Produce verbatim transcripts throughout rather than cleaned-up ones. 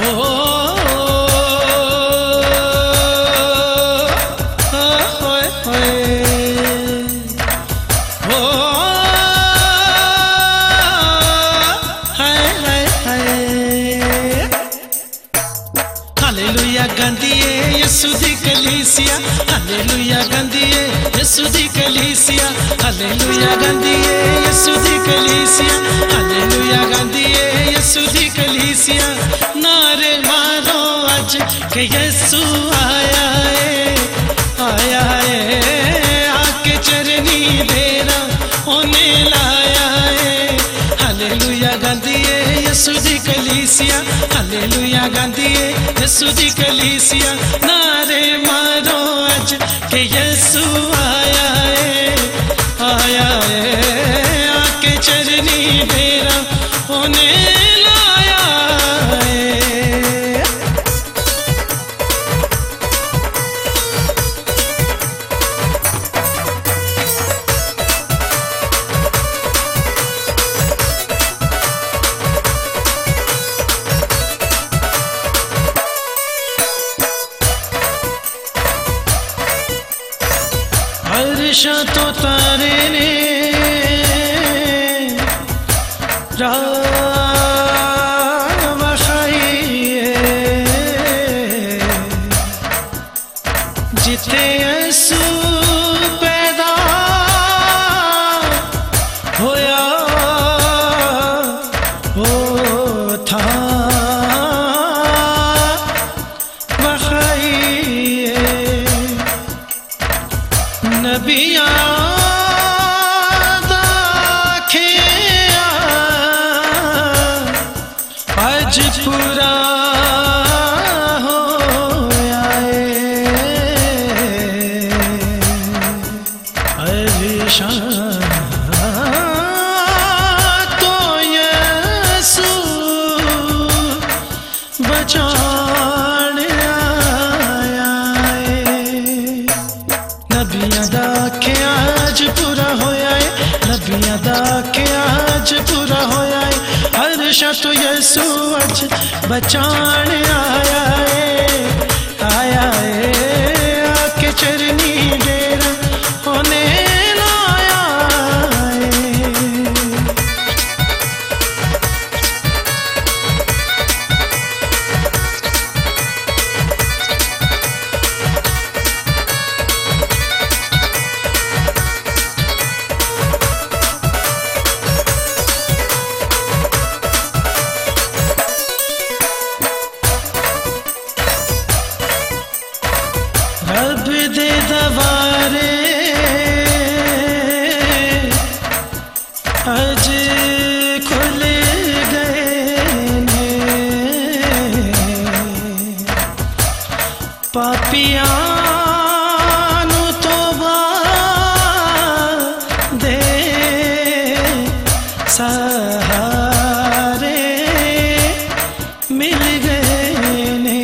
Hallelujah गांधीए यीशु दी कलीसिया, hallelujah गांधीए यीशु दी कलीसिया, hallelujah गांधीए यीशु दी कलीसिया, हालेलुया गांधीए यीशु दी कलीसिया। नारे मारो आज के यीशु आया है, आया है, आके चरनी तेरा होने लाया है। हालेलुया गांधीए यीशु दी कलीसिया, हालेलुया गांधीए यीशु दी कलीसिया। नारे मारो आज के यीशु आया है, आया है, आके चरनी तेरा होने लाया है। अर्श तो तारे ने राह बखाई है, जिथे यीशु पैदा होया वो था बखाई है। नबिया आज पूरा होया अर्शा तो यीशु बचान आया है। नबियां दा के आज पूरा होया है, नबियां दा के आज पूरा होया है। अर्शा तो यीशु आज बचान आया है, आया है, आके चरनी डेरा होने लाया है। रब दे दवारे आज खुल गए ने, पापियां नू तौबा दे सहारे मिल गए ने।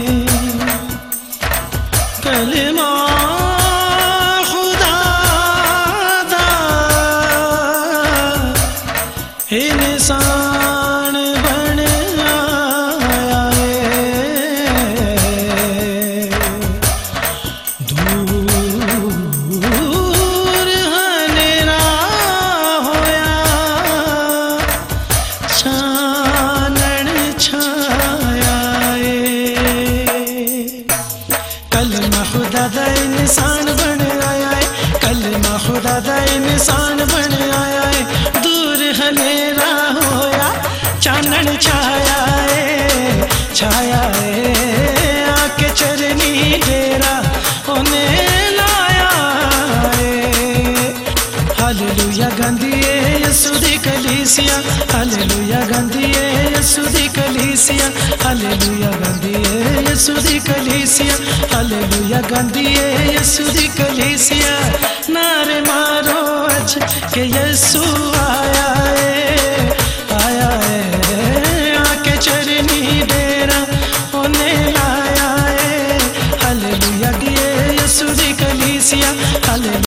कलमा खुदा दा इंसान बन आया है, दूर हनेरा होया चानन छाया है। कलमा खुदा दा इंसान बन आया है, कलमा खुदा दा इंसान बन आया है। दूर हनेरा होया चानन छाया है, छाया है, आके चरनी डेरा होने लाया है। हालेलुया गांधीए यीशु दी कलीसिया, हालेलुया गांधीए यीशु दी कलीसिया, हालेलुया गांधीए यीशु दी कलीसिया, हालेलुया गांधीए यीशु दी कलीसिया। नारे मारो आज के यीशु